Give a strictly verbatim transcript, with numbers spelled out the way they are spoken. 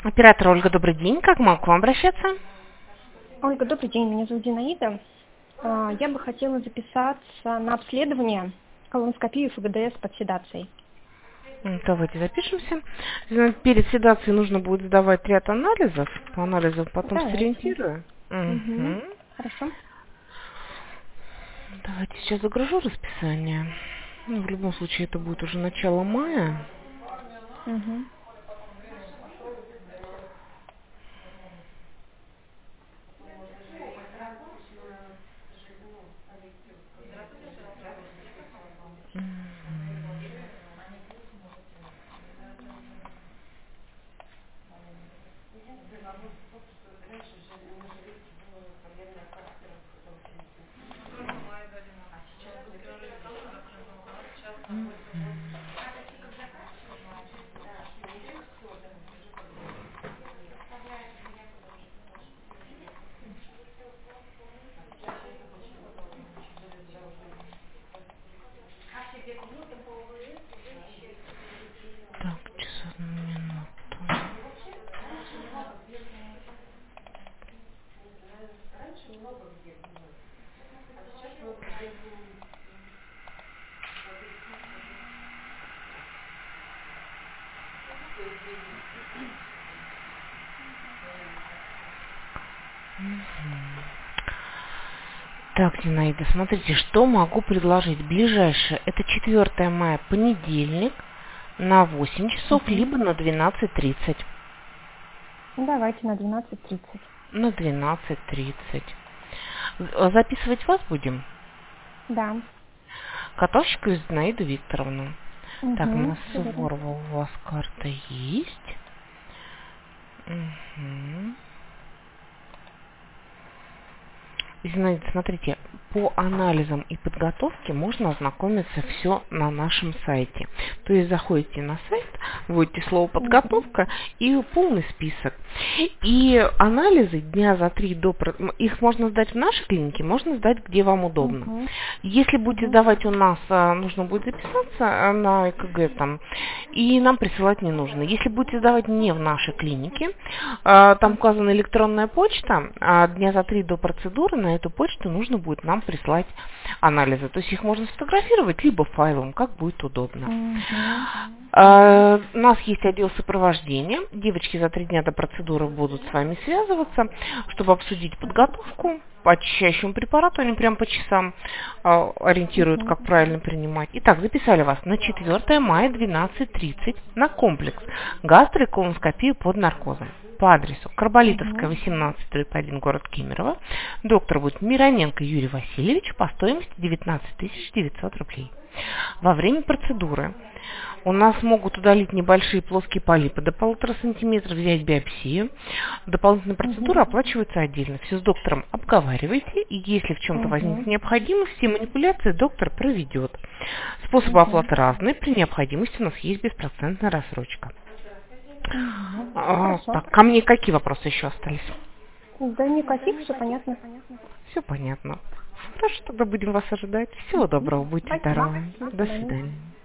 Оператор Ольга, добрый день. Как могу к вам обращаться? Ольга, добрый день. Меня зовут Зинаида. А, Я бы хотела записаться на обследование колоноскопии ФГДС под седацией. М, Давайте запишемся. Значит, перед седацией нужно будет сдавать ряд анализов. По анализам потом Давайте. сориентирую. Угу. Мгм. Хорошо. Давайте сейчас загружу расписание. Ну, в любом случае, это будет уже начало мая. Угу. Так, сейчас одну минуту. Так, Зинаида, смотрите, что могу предложить. Ближайшее, это четвёртое мая, понедельник, на восемь часов, Угу. либо на двенадцать тридцать. Давайте на двенадцать тридцать. На двенадцать тридцать. З- Записывать вас будем? Да. Котовщику Зинаиду Викторовну. Так, Угу. на Все верно. Суворова у вас карта есть. Мгм. Зинаида, смотрите, по анализам и подготовке можно ознакомиться все на нашем сайте. То есть заходите на сайт, вводите слово Угу. подготовка и полный список. И анализы дня за три до... про- м, их можно сдать в нашей клинике, можно сдать где вам удобно. Угу. Если будете Угу. сдавать у нас, а, нужно будет записаться а, на ЭКГ там, и нам присылать не нужно. Если будете сдавать не в нашей клинике, а, там указана электронная почта, а дня за три до процедуры на эту почту нужно будет нам прислать анализы. То есть их можно сфотографировать, либо файлом, как будет удобно. Угу. А, У нас есть отдел сопровождения. Девочки за три дня до процедуры будут с вами связываться, чтобы обсудить подготовку. По очищающему препарату они прям по часам а, ориентируют, Угу. как правильно принимать. Итак, записали вас на четвёртое мая двенадцать тридцать на комплекс гастро- и колоноскопию под наркозом. По адресу Карболитовская, Угу. восемнадцать, дробь один, город Кемерово. Доктор будет Мироненко Юрий Васильевич по стоимости девятнадцать тысяч девятьсот рублей. Во время процедуры у нас могут удалить небольшие плоские полипы до полутора сантиметров, взять биопсию. Дополнительные Угу. процедуры оплачиваются отдельно. Все с доктором обговаривайте, и если в чем-то возникнет Угу. необходимость, все манипуляции доктор проведет. Способы Угу. оплаты разные. При необходимости у нас есть беспроцентная рассрочка. Угу. А, Хорошо. так, ко мне какие вопросы еще остались? Да никаких, все понятно. Все понятно. Хорошо, тогда будем вас ожидать. Всего Мгм. доброго, будьте Спасибо. здоровы. До До свидания. свидания.